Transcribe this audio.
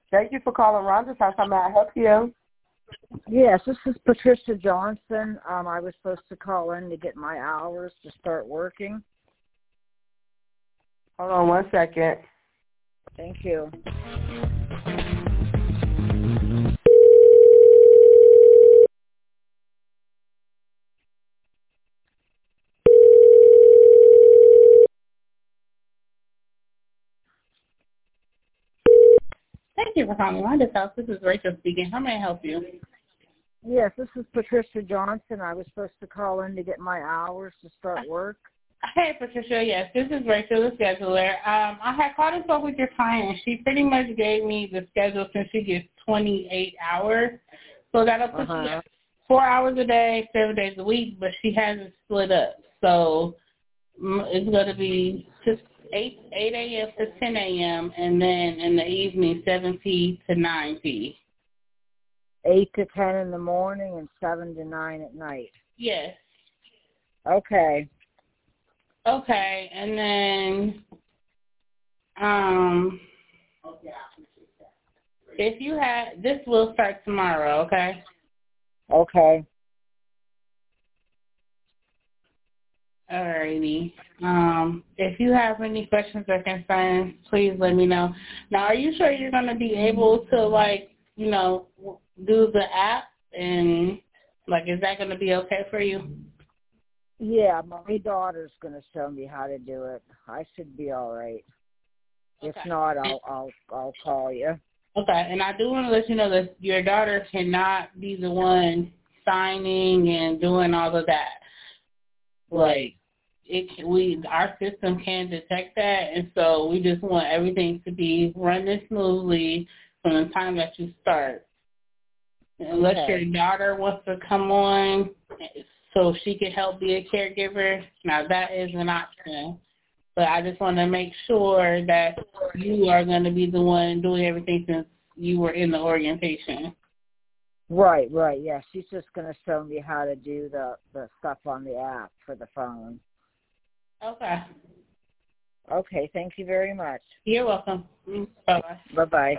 Thank you for calling Rhonda's house. How may I help you? Yes, this is Patricia Johnson. I was supposed to call in to get my hours to start working. Hold on 1 second. Thank you. Thank you for calling Rhonda's house. This is Rachel speaking. How may I help you? Yes, this is Patricia Johnson. I was supposed to call in to get my hours to start work. Hey, Patricia. Yes, this is Rachel, the scheduler. I had called and spoke with your client, and she pretty much gave me the schedule since she gets 28 hours. So that'll put you at 4 hours a day, 7 days a week, but she has it split up. So it's going to be just 8 a.m. to 10 a.m., and then in the evening, 7 p. to 9 p. 8 to 10 in the morning and 7 to 9 at night. Yes. Okay. Okay, and then if you had, this will start tomorrow, okay? Okay. Alrighty. If you have any questions or concerns, please let me know. Now, are you sure you're going to be able to, do the app? And, is that going to be okay for you? Yeah, my daughter's going to show me how to do it. I should be all right. Okay. If not, I'll call you. Okay, and I do want to let you know that your daughter cannot be the one signing and doing all of that. Right. Our system can detect that, and so we just want everything to be running smoothly from the time that you start. Unless your daughter wants to come on so she can help be a caregiver, now that is an option. But I just want to make sure that you are going to be the one doing everything since you were in the orientation. Right, yeah. She's just going to show me how to do the stuff on the app for the phone. Okay. Okay, thank you very much. You're welcome. Bye-bye. Bye-bye.